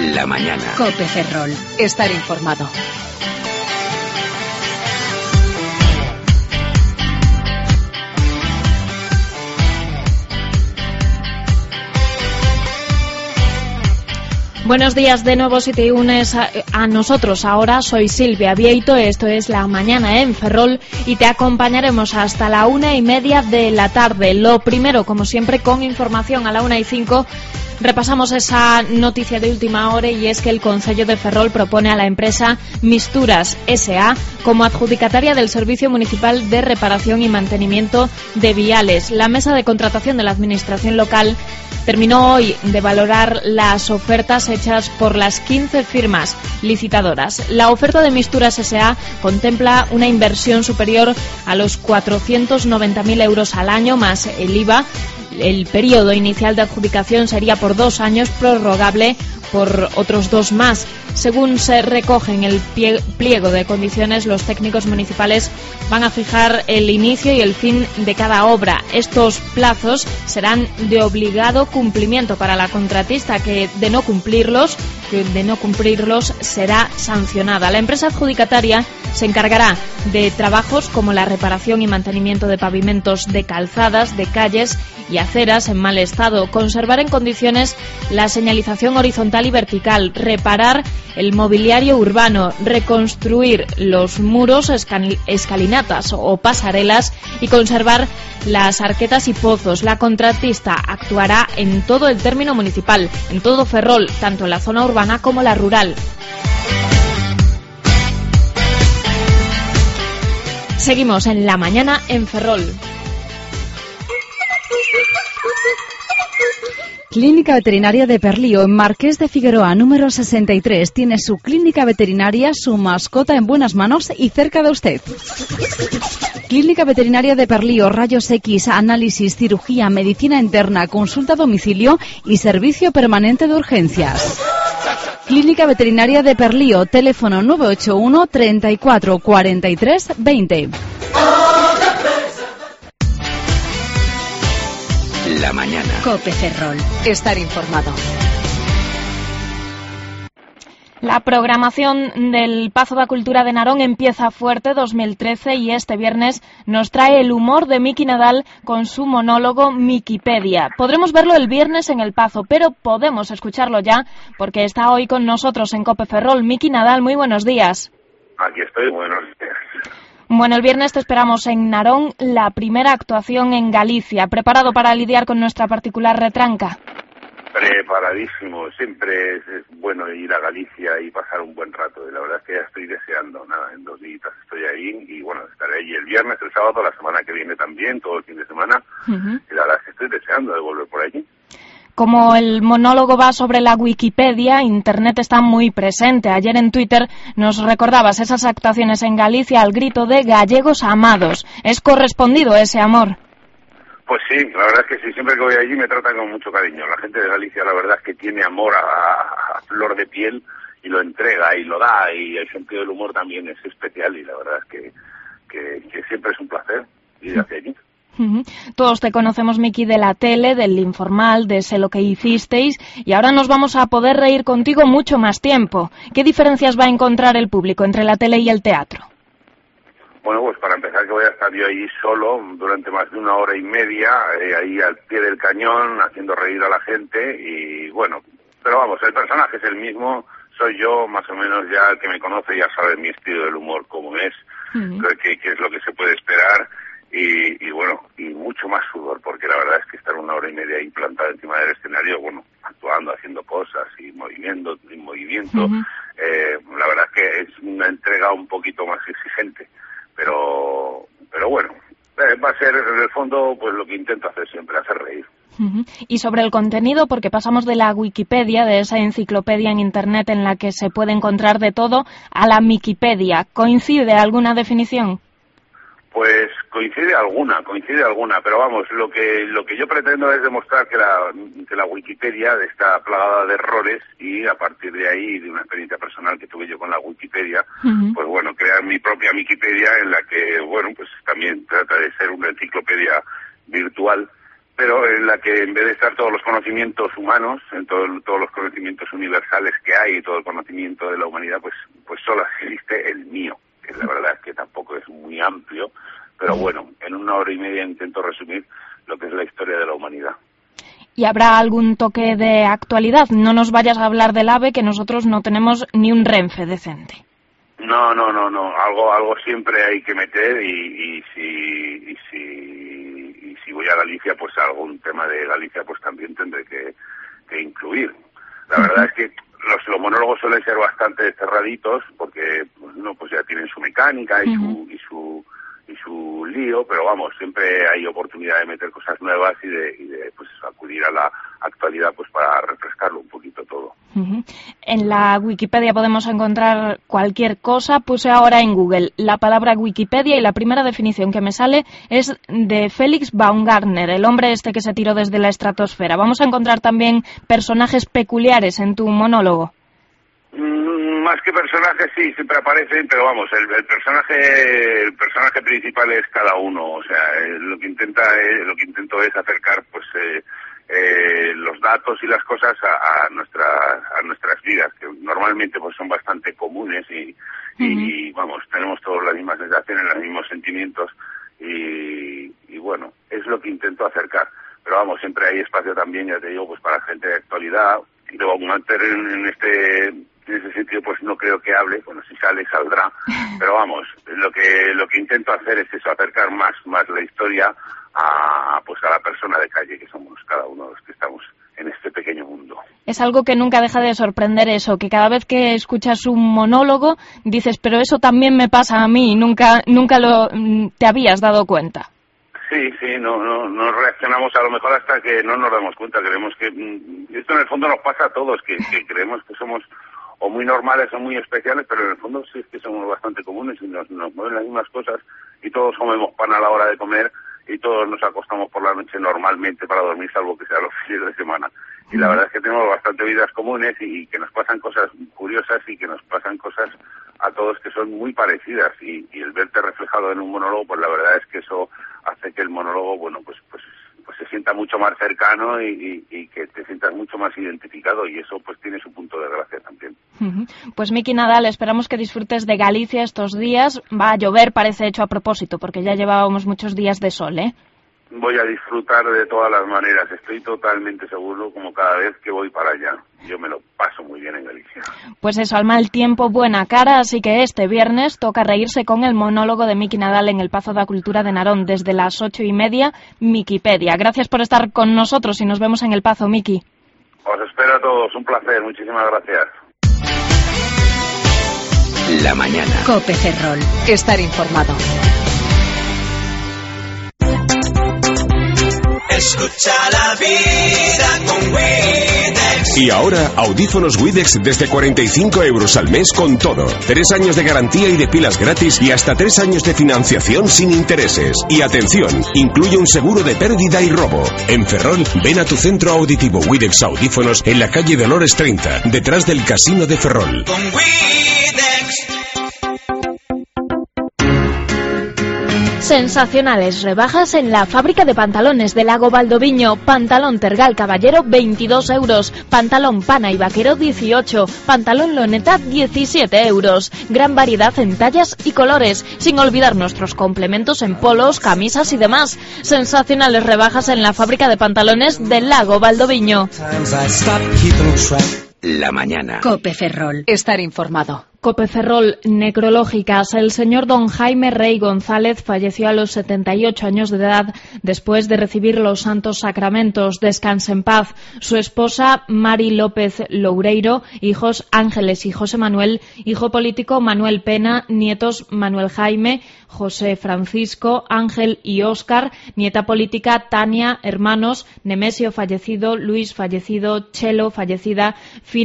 La mañana. COPE Ferrol. Estar informado. Buenos días de nuevo si te unes a nosotros. Ahora soy Silvia Vieito, esto es La Mañana en Ferrol y te acompañaremos hasta la 1:30 de la tarde. Lo primero, como siempre, con información a la 1:05. Repasamos esa noticia de última hora y es que el Concello de Ferrol propone a la empresa Misturas S.A. como adjudicataria del Servicio Municipal de Reparación y Mantenimiento de Viales. La mesa de contratación de la Administración local terminó hoy de valorar las ofertas hechas por las 15 firmas licitadoras. La oferta de Misturas S.A. contempla una inversión superior a los 490.000 euros al año más el IVA. El periodo inicial de adjudicación sería por 2 años, prorrogable por otros 2 más. Según se recoge en el pliego de condiciones, los técnicos municipales van a fijar el inicio y el fin de cada obra. Estos plazos serán de obligado cumplimiento para la contratista, que de no cumplirlos será sancionada. La empresa adjudicataria se encargará de trabajos como la reparación y mantenimiento de pavimentos de calzadas, de calles y aceras en mal estado, conservar en condiciones la señalización horizontal y vertical, reparar el mobiliario urbano, reconstruir los muros, escalinatas o pasarelas y conservar las arquetas y pozos. La contratista actuará en todo el término municipal, en todo Ferrol, tanto en la zona urbana como la rural. Seguimos en La Mañana en Ferrol. Clínica Veterinaria de Perlío, en Marqués de Figueroa, número 63. Tiene su clínica veterinaria, su mascota en buenas manos y cerca de usted. Clínica Veterinaria de Perlío, rayos X, análisis, cirugía, medicina interna, consulta a domicilio y servicio permanente de urgencias. Clínica Veterinaria de Perlío, teléfono 981 34 43 20. La mañana. COPE Ferrol. Estar informado. La programación del Pazo da Cultura de Narón empieza fuerte 2013 y este viernes nos trae el humor de Miki Nadal con su monólogo Mikipedia. Podremos verlo el viernes en el Pazo, pero podemos escucharlo ya porque está hoy con nosotros en COPE Ferrol. Miki Nadal, muy buenos días. Aquí estoy, buenos días. Bueno, el viernes te esperamos en Narón, la primera actuación en Galicia. ¿Preparado para lidiar con nuestra particular retranca? Preparadísimo, siempre es bueno ir a Galicia y pasar un buen rato. Y la verdad es que ya estoy deseando, en 2 días estoy ahí y bueno, estaré ahí el viernes, el sábado, la semana que viene también, todo el fin de semana. Y la verdad es que estoy deseando de volver por allí. Como el monólogo va sobre la Wikipedia, Internet está muy presente. Ayer en Twitter nos recordabas esas actuaciones en Galicia al grito de gallegos amados. ¿Es correspondido ese amor? Pues sí, la verdad es que sí, siempre que voy allí me tratan con mucho cariño. La gente de Galicia, la verdad es que tiene amor a flor de piel y lo entrega y lo da, y el sentido del humor también es especial y la verdad es que siempre es un placer ir hacia allí. Todos te conocemos, Miki, de la tele, del Informal, de Sé lo que hicisteis, y ahora nos vamos a poder reír contigo mucho más tiempo. ¿Qué diferencias va a encontrar el público entre la tele y el teatro? Bueno, pues para empezar que voy a estar yo ahí solo durante más de 1 hora y media, ahí al pie del cañón, haciendo reír a la gente y bueno, pero vamos, el personaje es el mismo, soy yo, más o menos ya el que me conoce ya sabe mi estilo del humor cómo es, qué es lo que se puede esperar y bueno, y mucho más sudor, porque la verdad es que estar 1 hora y media ahí plantado encima del escenario, bueno, actuando, haciendo cosas y movimiento, la verdad es que es una entrega un poquito más exigente. Pero bueno, va a ser en el fondo pues lo que intento hacer siempre, hacer reír. Y sobre el contenido, porque pasamos de la Wikipedia, de esa enciclopedia en Internet en la que se puede encontrar de todo, a la Mikipedia. ¿Coincide alguna definición? Pues coincide alguna, pero vamos, lo que yo pretendo es demostrar que la Wikipedia está plagada de errores y a partir de ahí, de una experiencia personal que tuve yo con la Wikipedia, pues bueno, crear mi propia Wikipedia en la que, bueno, pues también trata de ser una enciclopedia virtual pero en la que en vez de estar todos los conocimientos humanos, en todos los conocimientos universales que hay, y todo el conocimiento de la humanidad, pues solo existe el mío, que la verdad es que tampoco es muy amplio, pero bueno, en 1 hora y media intento resumir lo que es la historia de la humanidad. ¿Y habrá algún toque de actualidad? No nos vayas a hablar del AVE, que nosotros no tenemos ni un Renfe decente. No, algo siempre hay que meter y si voy a Galicia, pues algún tema de Galicia pues también tendré que incluir. La verdad es que los monólogos suelen ser bastante cerraditos porque pues ya tienen su mecánica y su lío, pero vamos, siempre hay oportunidad de meter cosas nuevas y de pues acudir a la actualidad pues para refrescarlo un poquito todo. En la Wikipedia podemos encontrar cualquier cosa. Puse ahora en Google la palabra Wikipedia y la primera definición que me sale es de Felix Baumgartner, el hombre este que se tiró desde la estratosfera. Vamos a encontrar también personajes peculiares en tu monólogo. Más que personajes sí, siempre aparecen, pero vamos, el personaje principal es cada uno, o sea, lo que intento es acercar pues los datos y las cosas a nuestras vidas, que normalmente pues son bastante comunes y vamos, tenemos todas las mismas sensaciones, los mismos sentimientos y bueno, es lo que intento acercar, pero vamos, siempre hay espacio también, ya te digo, pues para gente de actualidad. Y luego en ese sentido pues no creo que hable, bueno, si sale saldrá, pero vamos, lo que intento hacer es eso, acercar más la historia a la persona de calle que somos cada uno de los que estamos en este pequeño mundo. Es algo que nunca deja de sorprender eso, que cada vez que escuchas un monólogo dices, pero eso también me pasa a mí, nunca te habías dado cuenta. Sí, no reaccionamos a lo mejor hasta que no nos damos cuenta. Creemos que esto en el fondo nos pasa a todos, que creemos que somos o muy normales o muy especiales, pero en el fondo sí es que somos bastante comunes y nos mueven las mismas cosas y todos comemos pan a la hora de comer y todos nos acostamos por la noche normalmente para dormir, salvo que sea los fines de semana. Y la verdad es que tenemos bastante vidas comunes y que nos pasan cosas curiosas y que nos pasan cosas a todos que son muy parecidas y el verte reflejado en un monólogo, pues la verdad es que eso hace que el monólogo, bueno, pues se sienta mucho más cercano y que te sientas mucho más identificado y eso pues tiene su punto de gracia también. Pues Miki Nadal, esperamos que disfrutes de Galicia estos días. Va a llover, parece hecho a propósito, porque ya llevábamos muchos días de sol, ¿eh? Voy a disfrutar de todas las maneras, estoy totalmente seguro, como cada vez que voy para allá. Yo me lo paso muy bien en Galicia. Pues eso, al mal tiempo, buena cara, así que este viernes toca reírse con el monólogo de Miki Nadal en el Pazo da Cultura de Narón desde las 8:30, Wikipedia. Gracias por estar con nosotros y nos vemos en el Pazo, Miki. Os espero a todos, un placer, muchísimas gracias. La mañana. COPE Ferrol. Estar informado. Escucha la vida con Widex. Y ahora, audífonos Widex desde 45 € al mes con todo. 3 años de garantía y de pilas gratis y hasta 3 años de financiación sin intereses. Y atención, incluye un seguro de pérdida y robo. En Ferrol, ven a tu centro auditivo Widex Audífonos en la calle Dolores 30, detrás del Casino de Ferrol. Con Widex. Sensacionales rebajas en la fábrica de pantalones de Lago Valdoviño. Pantalón Tergal Caballero 22 €, pantalón Pana y Vaquero 18, pantalón Loneta 17 €. Gran variedad en tallas y colores, sin olvidar nuestros complementos en polos, camisas y demás. Sensacionales rebajas en la fábrica de pantalones de Lago Valdoviño. La mañana. COPE Ferrol. Estar informado. COPE Ferrol, necrológicas. El señor don Jaime Rey González falleció a los 78 años de edad después de recibir los santos sacramentos. Descanse en paz. Su esposa, Mari López Loureiro, hijos Ángeles y José Manuel, hijo político Manuel Pena, nietos Manuel Jaime, José Francisco, Ángel y Óscar, nieta política Tania, hermanos Nemesio fallecido, Luis fallecido, Chelo fallecida, Fina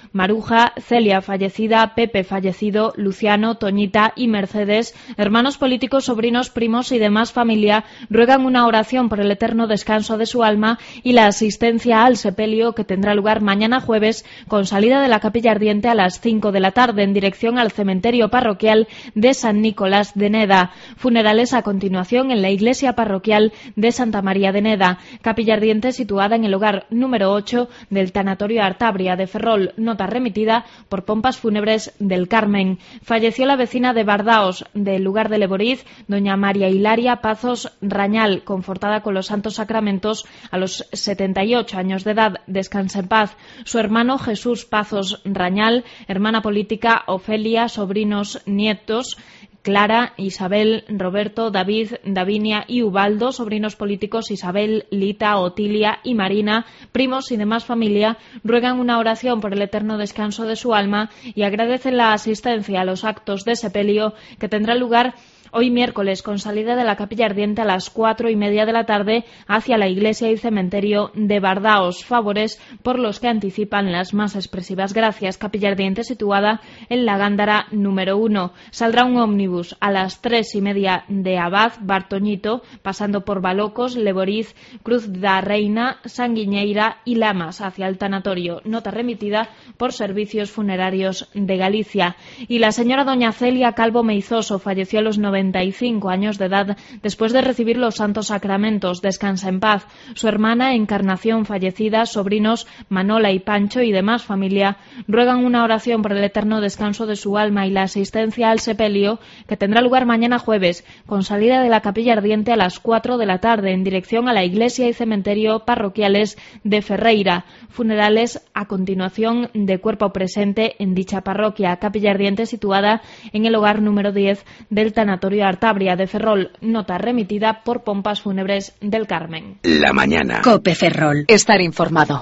Maruja, Celia fallecida, Pepe fallecido, Luciano, Toñita y Mercedes, hermanos políticos, sobrinos, primos y demás familia, ruegan una oración por el eterno descanso de su alma y la asistencia al sepelio que tendrá lugar mañana jueves con salida de la Capilla Ardiente a las 5 de la tarde en dirección al cementerio parroquial de San Nicolás de Neda. Funerales a continuación en la iglesia parroquial de Santa María de Neda. Capilla Ardiente situada en el hogar número 8 del tanatorio Artabria de Ferrol. Nota remitida por Pompas Fúnebres del Carmen. Falleció la vecina de Bardaos del lugar de Leboriz, doña María Hilaria Pazos Rañal, confortada con los santos sacramentos a los 78 años de edad. Descansa en paz. Su hermano Jesús Pazos Rañal, hermana política Ofelia, sobrinos, nietos Clara, Isabel, Roberto, David, Davinia y Ubaldo, sobrinos políticos Isabel, Lita, Otilia y Marina, primos y demás familia, ruegan una oración por el eterno descanso de su alma y agradecen la asistencia a los actos de sepelio que tendrá lugar hoy miércoles, con salida de la Capilla Ardiente a las 4:30 de la tarde hacia la iglesia y cementerio de Bardaos. Favores por los que anticipan las más expresivas gracias. Capilla Ardiente situada en la Gándara número 1. Saldrá un ómnibus a las 3:30 de Abad, Bartoñito, pasando por Balocos, Leboriz, Cruz da Reina, Sanguiñeira y Lamas hacia el tanatorio. Nota remitida por Servicios Funerarios de Galicia. Y la señora doña Celia Calvo Meizoso falleció a los 95 años de edad después de recibir los santos sacramentos. Descansa en paz. Su hermana Encarnación fallecida, sobrinos Manola y Pancho y demás familia ruegan una oración por el eterno descanso de su alma y la asistencia al sepelio que tendrá lugar mañana jueves con salida de la Capilla Ardiente a las 4 de la tarde en dirección a la iglesia y cementerio parroquiales de Ferreira. Funerales a continuación de cuerpo presente en dicha parroquia. Capilla Ardiente situada en el hogar número 10 del tanatorio Artabria de Ferrol. Nota remitida por Pompas Fúnebres del Carmen. La mañana. Cope Ferrol. Estar informado.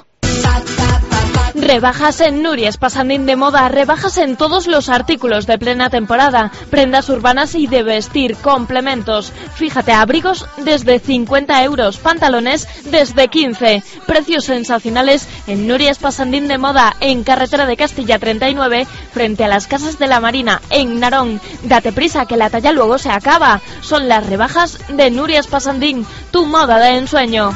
Rebajas en Nuries Pasandín de Moda, rebajas en todos los artículos de plena temporada, prendas urbanas y de vestir, complementos. Fíjate, abrigos desde 50 euros, pantalones desde 15. Precios sensacionales en Nuries Pasandín de Moda, en carretera de Castilla 39, frente a las Casas de la Marina, en Narón. Date prisa que la talla luego se acaba. Son las rebajas de Nuries Pasandín, tu moda de ensueño.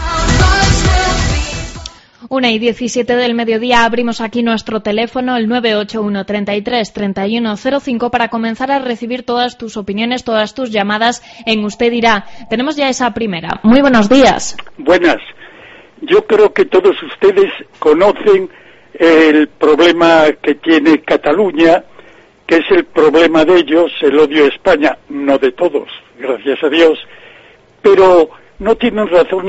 1:17 del mediodía, abrimos aquí nuestro teléfono, el 981 33 3105, para comenzar a recibir todas tus opiniones, todas tus llamadas en Usted Dirá. Tenemos ya esa primera. Muy buenos días. Buenas. Yo creo que todos ustedes conocen el problema que tiene Cataluña, que es el problema de ellos, el odio a España, no de todos, gracias a Dios, pero no tienen razón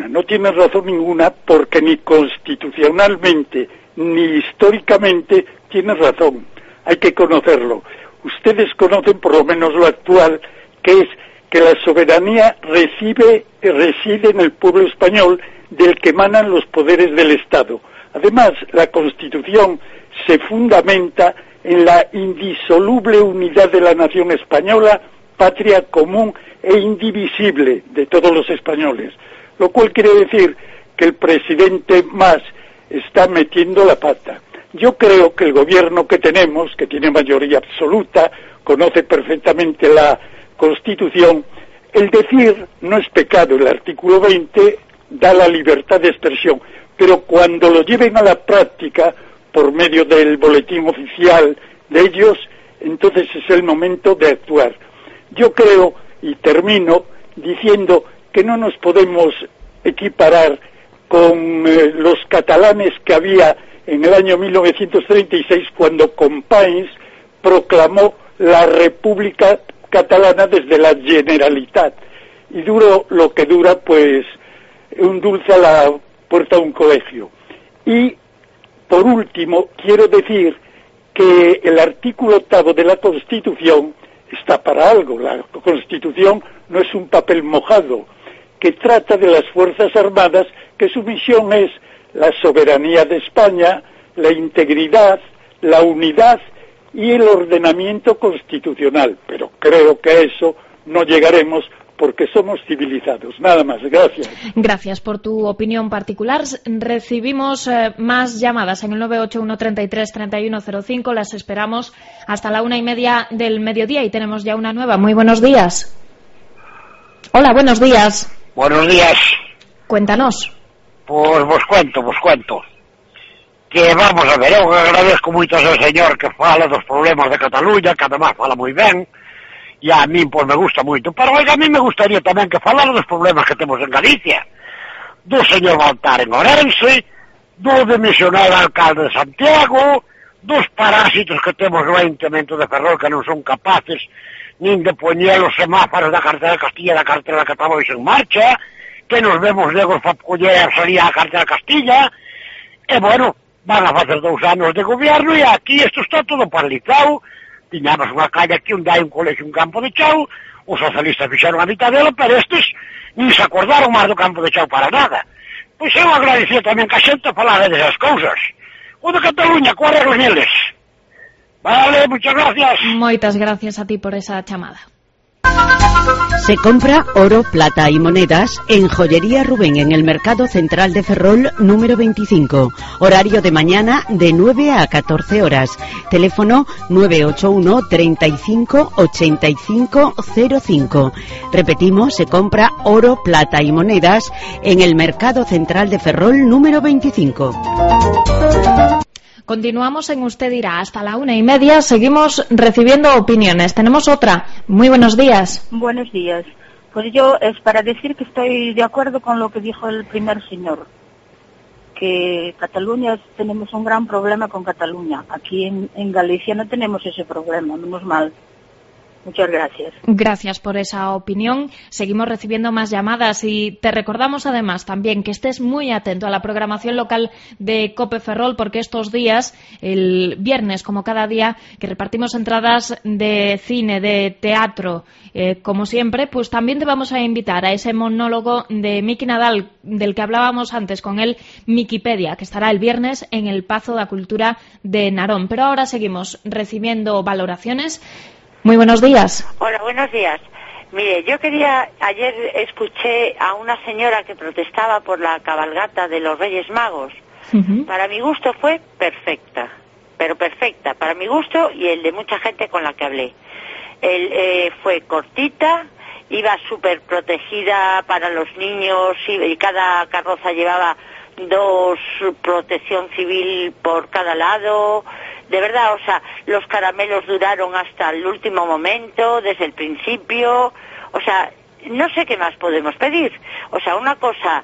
ninguna porque ni constitucionalmente ni históricamente tienen razón. Hay que conocerlo. Ustedes conocen por lo menos lo actual, que es que la soberanía reside en el pueblo español, del que emanan los poderes del Estado. Además, la Constitución se fundamenta en la indisoluble unidad de la nación española, patria común e indivisible de todos los españoles, lo cual quiere decir que el presidente Mas está metiendo la pata. Yo creo que el gobierno que tenemos, que tiene mayoría absoluta, conoce perfectamente la Constitución, el decir no es pecado, el artículo 20 da la libertad de expresión, pero cuando lo lleven a la práctica por medio del boletín oficial de ellos, entonces es el momento de actuar. Yo creo, y termino diciendo que no nos podemos equiparar con los catalanes que había en el año 1936, cuando Companys proclamó la República Catalana desde la Generalitat. Y duro lo que dura, pues, un dulce a la puerta de un colegio. Y, por último, quiero decir que el artículo 8 de la Constitución está para algo. La Constitución no es un papel mojado, que trata de las Fuerzas Armadas, que su misión es la soberanía de España, la integridad, la unidad y el ordenamiento constitucional. Pero creo que a eso no llegaremos porque somos civilizados. Nada más, gracias. Gracias por tu opinión particular. Recibimos más llamadas en el 981-33-3105. Las esperamos hasta la 1:30 del mediodía y tenemos ya una nueva. Muy buenos días. Hola, buenos días. Buenos días. Cuéntanos. Pues vos cuento. Que vamos a ver, eu agradezco moito ao señor que fala dos problemas de Cataluña, que además fala moi ben, e a mí pues me gusta moito, pero oiga, a mí me gustaría tamén que falara dos problemas que temos en Galicia, do señor Baltar en Ourense, do demisionado alcalde de Santiago, dos parásitos que temos no Ayuntamiento de Ferrol que non son capaces nin de poñer os semáforos da carretera de Castilla e da carretera que estamos en marcha, que nos vemos legos para coller a salida da carretera de Castilla, e bueno, van a facer 2 anos de gobierno e aquí isto está todo paralizado. Tiñamos unha calle aquí onde hai un colegio, un campo de chao, os socialistas fixeron a mitad dela, pero estes nin se acordaron máis do campo de chao para nada. Pois eu agradecer tamén que a xente falaba desas cousas. O de Cataluña, cuáles os neles? Vale, muchas gracias. Moitas gracias a ti por esa chamada. Se compra oro, plata y monedas en Joyería Rubén en el Mercado Central de Ferrol número 25. Horario de mañana de 9 a 14 horas. Teléfono 981 35 85 05. Repetimos, se compra oro, plata y monedas en el Mercado Central de Ferrol número 25. Continuamos en Usted Dirá hasta la 1:30. Seguimos recibiendo opiniones. Tenemos otra. Muy buenos días. Buenos días. Pues yo es para decir que estoy de acuerdo con lo que dijo el primer señor, que Cataluña tenemos un gran problema con Cataluña. Aquí en Galicia no tenemos ese problema, menos mal. Muchas gracias. Gracias por esa opinión. Seguimos recibiendo más llamadas y te recordamos además también que estés muy atento a la programación local de COPE Ferrol, porque estos días, el viernes como cada día, que repartimos entradas de cine, de teatro, como siempre, pues también te vamos a invitar a ese monólogo de Miki Nadal, del que hablábamos antes con el Mikipedia, que estará el viernes en el Pazo da Cultura de Narón. Pero ahora seguimos recibiendo valoraciones. Muy buenos días. Hola, buenos días. Mire, ayer escuché a una señora que protestaba por la cabalgata de los Reyes Magos. Para mi gusto fue perfecta, pero perfecta, para mi gusto y el de mucha gente con la que hablé. Fue cortita, iba súper protegida para los niños y cada carroza llevaba 2 protección civil por cada lado. De verdad, o sea, los caramelos duraron hasta el último momento, desde el principio. O sea, no sé qué más podemos pedir. O sea, una cosa,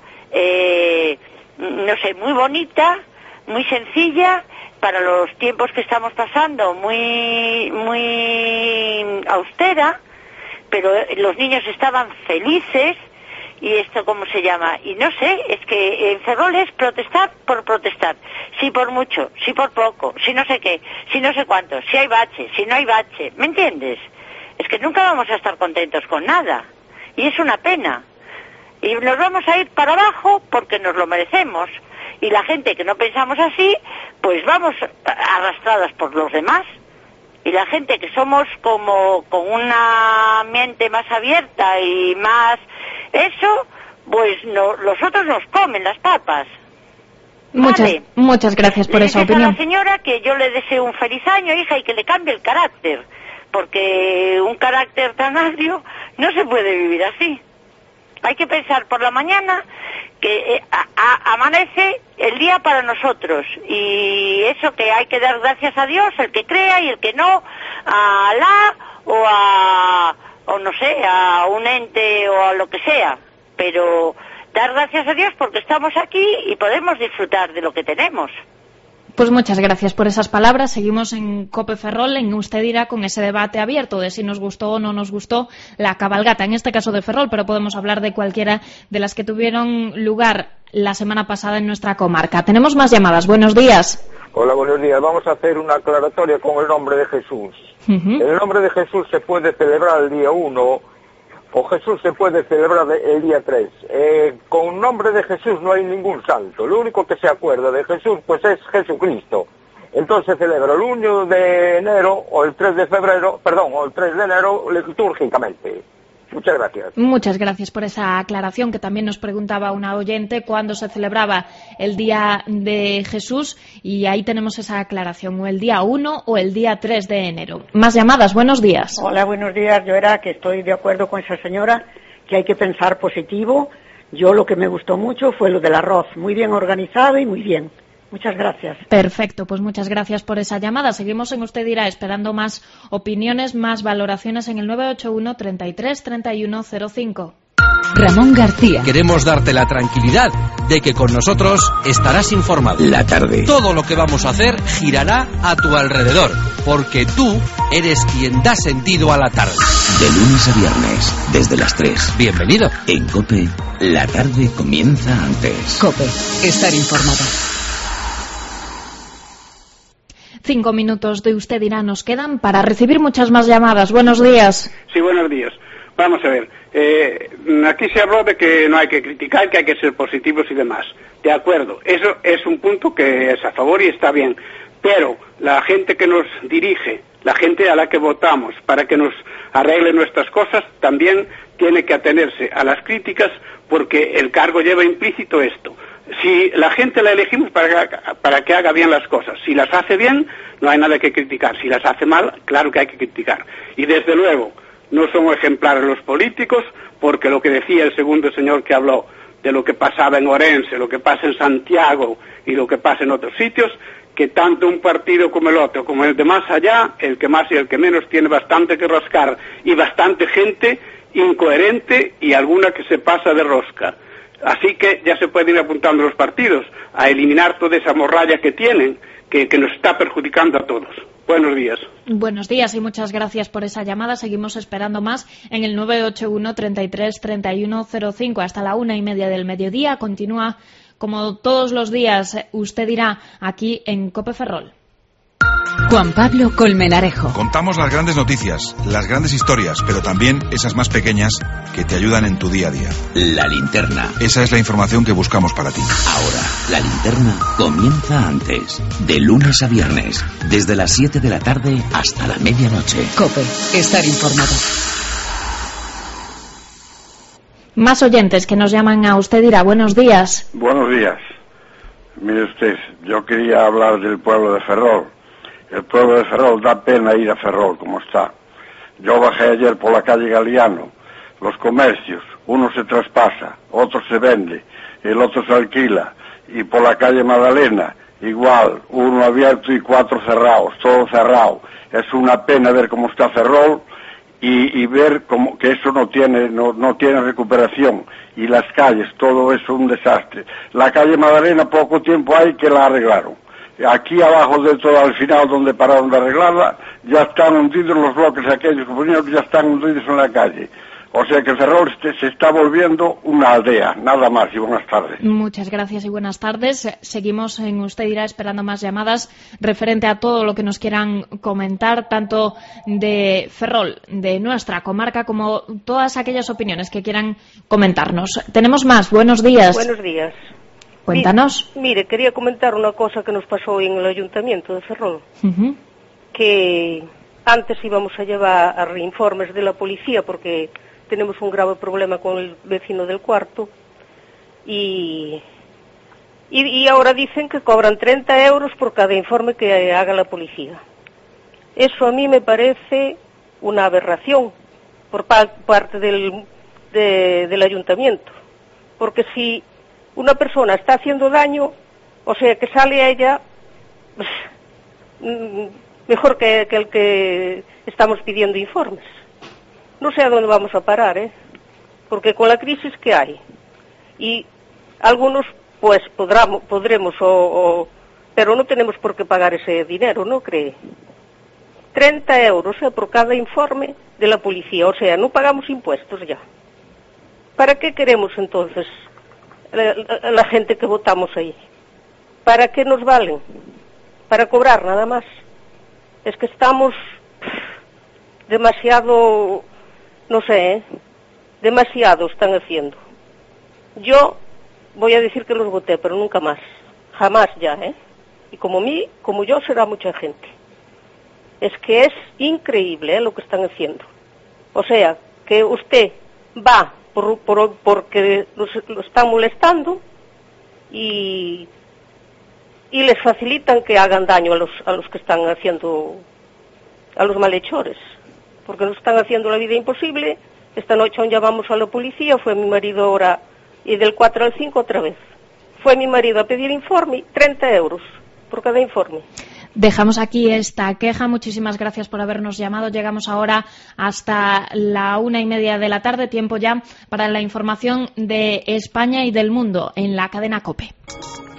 no sé, muy bonita, muy sencilla, para los tiempos que estamos pasando, muy austera, pero los niños estaban felices. ¿Y esto cómo se llama? Y no sé, es que en Ferrol es protestar por protestar. Si por mucho, si por poco, si no sé qué, si no sé cuánto, si hay bache, si no hay bache. ¿Me entiendes? Es que nunca vamos a estar contentos con nada. Y es una pena. Y nos vamos a ir para abajo porque nos lo merecemos. Y la gente que no pensamos así, pues vamos arrastradas por los demás. Y la gente que somos como con una mente más abierta y más... Eso, pues no, los otros nos comen las papas. Muchas gracias por esa opinión. A la señora que yo le deseo un feliz año, hija, y que le cambie el carácter, porque un carácter tan agrio no se puede vivir así. Hay que pensar por la mañana que amanece el día para nosotros, y eso que hay que dar gracias a Dios, el que crea y el que no, a Alá o no sé, a un ente o a lo que sea, pero dar gracias a Dios porque estamos aquí y podemos disfrutar de lo que tenemos. Pues muchas gracias por esas palabras. Seguimos en COPE Ferrol, en Usted Dirá, con ese debate abierto de si nos gustó o no nos gustó la cabalgata, en este caso de Ferrol, pero podemos hablar de cualquiera de las que tuvieron lugar la semana pasada en nuestra comarca. Tenemos más llamadas. Buenos días. Hola, buenos días. Vamos a hacer una aclaratoria con el nombre de Jesús. El nombre de Jesús se puede celebrar el día 1 o Jesús se puede celebrar el día 3. Con nombre de Jesús no hay ningún santo. Lo único que se acuerda de Jesús pues es Jesucristo. Entonces se celebra el 1 de enero o el 3 de febrero, perdón, o el 3 de enero litúrgicamente. Muchas gracias. Muchas gracias por esa aclaración, que también nos preguntaba una oyente cuándo se celebraba el Día de Jesús, y ahí tenemos esa aclaración, o el día 1 o el día 3 de enero. Más llamadas, buenos días. Hola, buenos días. Yo era que estoy de acuerdo con esa señora, que hay que pensar positivo. Yo lo que me gustó mucho fue lo del arroz, muy bien organizado y muy bien. Muchas gracias. Perfecto, pues muchas gracias por esa llamada. Seguimos en Usted Dirá esperando más opiniones, más valoraciones en el 981 33 31 05. Ramón García. Queremos darte la tranquilidad de que con nosotros estarás informado. La tarde. Todo lo que vamos a hacer girará a tu alrededor, porque tú eres quien da sentido a la tarde. De lunes a viernes, desde las 3. Bienvenido. En COPE, la tarde comienza antes. COPE. Estar informado. 5 minutos de Usted Dirá nos quedan para recibir muchas más llamadas. Buenos días. Sí, buenos días. Vamos a ver. Aquí se habló de que no hay que criticar, que hay que ser positivos y demás. De acuerdo. Eso es un punto que es a favor y está bien. Pero la gente que nos dirige, la gente a la que votamos para que nos arregle nuestras cosas, también tiene que atenerse a las críticas, porque el cargo lleva implícito esto. Si la gente la elegimos para que haga bien las cosas, si las hace bien, no hay nada que criticar. Si las hace mal, claro que hay que criticar. Y desde luego, no son ejemplares los políticos, porque lo que decía el segundo señor que habló de lo que pasaba en Orense, lo que pasa en Santiago y lo que pasa en otros sitios, que tanto un partido como el otro, como el de más allá, el que más y el que menos tiene bastante que rascar, y bastante gente incoherente y alguna que se pasa de rosca. Así que ya se pueden ir apuntando los partidos a eliminar toda esa morralla que tienen, que nos está perjudicando a todos. Buenos días. Buenos días y muchas gracias por esa llamada. Seguimos esperando más en el 981 33 31 05 hasta la 1:30 del mediodía. Continúa, como todos los días, Usted Dirá aquí en COPE Ferrol. Juan Pablo Colmenarejo. Contamos las grandes noticias, las grandes historias, pero también esas más pequeñas que te ayudan en tu día a día. La linterna. Esa es la información que buscamos para ti. Ahora, la linterna comienza antes, de lunes a viernes, desde las 7 de la tarde hasta la medianoche. COPE. Estar informado. Más oyentes que nos llaman a Usted Dirá. Buenos días. Buenos días. Mire usted, yo quería hablar del pueblo de Ferrol. El pueblo de Ferrol, da pena ir a Ferrol como está. Yo bajé ayer por la calle Galiano, los comercios, uno se traspasa, otro se vende, el otro se alquila, y por la calle Magdalena, igual, uno abierto y 4 cerrados, todo cerrado. Es una pena ver cómo está Ferrol y ver como que eso no tiene recuperación, y las calles, todo eso un desastre. La calle Magdalena poco tiempo hay que la arreglaron. Aquí abajo de todo, al final donde pararon de arreglarla, ya están hundidos los bloques aquellos que ponían, ya están hundidos en la calle. O sea que Ferrol se está volviendo una aldea, nada más, y buenas tardes. Muchas gracias y buenas tardes. Seguimos en Usted Dirá esperando más llamadas referente a todo lo que nos quieran comentar, tanto de Ferrol, de nuestra comarca, como todas aquellas opiniones que quieran comentarnos. Tenemos más. Buenos días. Buenos días. Cuéntanos. Mire, quería comentar una cosa que nos pasó en el Ayuntamiento de Ferrol. Que antes íbamos a llevar informes de la policía porque tenemos un grave problema con el vecino del cuarto y ahora dicen que cobran 30 euros por cada informe que haga la policía. Eso a mí me parece una aberración por parte del Ayuntamiento, porque si una persona está haciendo daño, o sea que sale a ella pues, mejor que el que estamos pidiendo informes. No sé a dónde vamos a parar, porque con la crisis que hay, y algunos pues podremos, pero no tenemos por qué pagar ese dinero, ¿no cree? 30 euros por cada informe de la policía, o sea, no pagamos impuestos ya. ¿Para qué queremos entonces la gente que votamos ahí? ¿Para qué nos valen? Para cobrar nada más. Es que estamos demasiado, no sé, demasiado están haciendo. Yo voy a decir que los voté, pero nunca más, jamás ya, y como yo será mucha gente. Es que es increíble lo que están haciendo. O sea, que usted va porque lo están molestando y les facilitan que hagan daño a los que están haciendo, a los malhechores, porque nos están haciendo la vida imposible. Esta noche aún llamamos a la policía, fue mi marido ahora, y del 4 al 5 otra vez. Fue mi marido a pedir informe, 30 euros por cada informe. Dejamos aquí esta queja. Muchísimas gracias por habernos llamado. Llegamos ahora hasta la 1:30 de la tarde, tiempo ya para la información de España y del mundo en la cadena COPE.